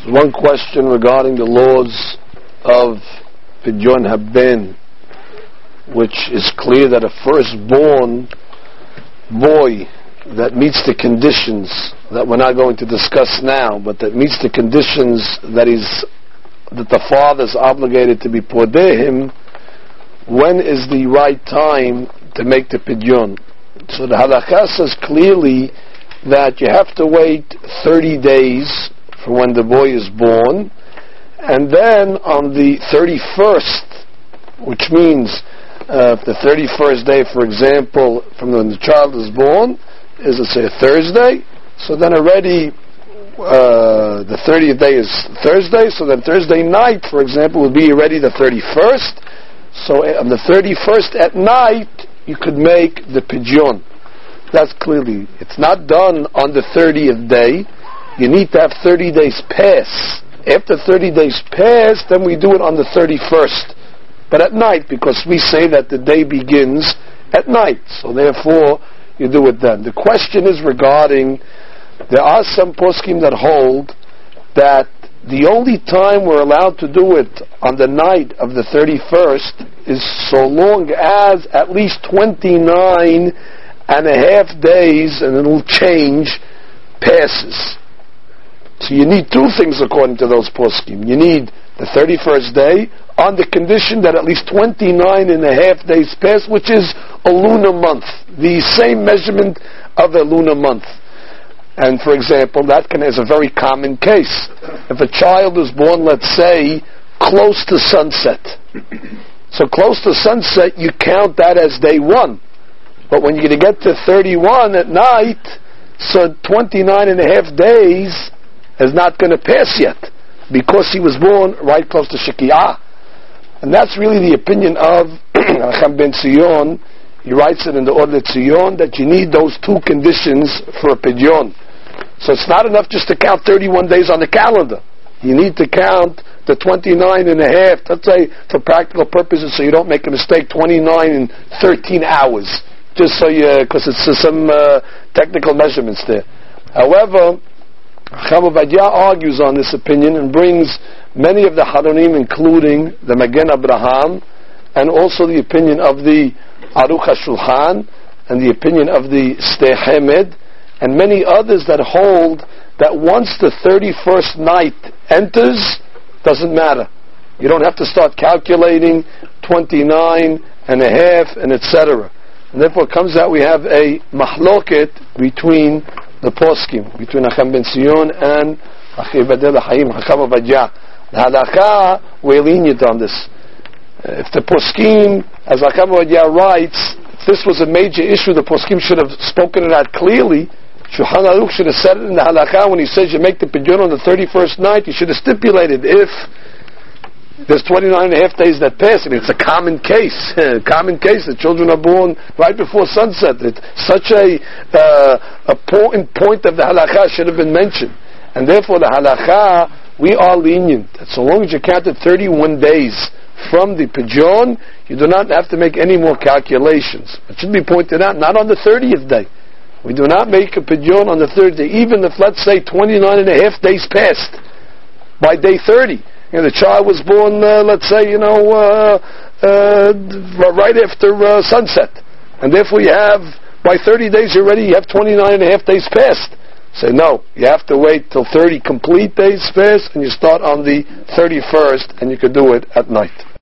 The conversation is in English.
One question regarding the laws of Pidyon Haben, which is clear that a firstborn boy that meets the conditions that we're not going to discuss now, but that meets the conditions that the father is obligated to be podeh him, when is the right time to make the Pidyon? So the halakha says clearly that you have to wait 30 days for when the boy is born, and then on the 31st, which means the 31st day, for example, from when the child is born, is, let's say, a Thursday, so then already the 30th day is Thursday, so then Thursday night, for example, will be already the 31st, so on the 31st at night, you could make the Pidyon. That's clearly, it's not done on the 30th day, you need to have 30 days pass. After 30 days pass, then we do it on the 31st. But at night, because we say that the day begins at night. So therefore, you do it then. The question is regarding, there are some poskim that hold that the only time we're allowed to do it on the night of the 31st is so long as at least 29 and a half days, and it'll change, passes. So you need two things according to those poskim. You need the 31st day on the condition that at least 29 and a half days pass, which is a lunar month, the same measurement of a lunar month. And for example, that is a very common case. If a child is born, let's say, close to sunset. So close to sunset, you count that as day one. But when you're going to get to 31 at night, so 29 and a half days is not going to pass yet, because he was born right close to Shekiah. And that's really the opinion of Racham ben Zion. He writes it in the Order Tzion that you need those two conditions for a Pidyon. So it's not enough just to count 31 days on the calendar. You need to count the 29 and a half, let's say for practical purposes so you don't make a mistake, 29 and 13 hours. Just so because it's some technical measurements there. However, Chacham Ovadia argues on this opinion and brings many of the Haronim, including the Magen Abraham, and also the opinion of the Aruch HaShulchan, and the opinion of the Sdei Hamed, and many others that hold that once the 31st night enters, doesn't matter. You don't have to start calculating 29 and a half and etc. And therefore it comes out we have a mahloket between the poskim, between Racham ben Zion and Iyibadel HaChaim, Chacham Ovadia. The halakha, we're lenient on this. If the poskim, as Racham Ovadia writes, if this was a major issue, the poskim should have spoken it out clearly. Shulchan Aruch should have said it in the halakha when he says you make the Pidyon on the 31st night, you should have stipulated if there's 29 and a half days that pass. I mean, it's a common case. Common case. The children are born right before sunset. It's such a important point of the halakha should have been mentioned. And therefore the halakha, we are lenient. So long as you counted 31 days from the Pidyon, you do not have to make any more calculations. It should be pointed out, not on the 30th day. We do not make a Pidyon on the 30th day, even if, let's say, 29 and a half days passed by day 30. The child was born, let's say, right after sunset. And therefore you have, by 30 days already, you have 29 and a half days passed. Say, no, you have to wait till 30 complete days pass, and you start on the 31st, and you can do it at night.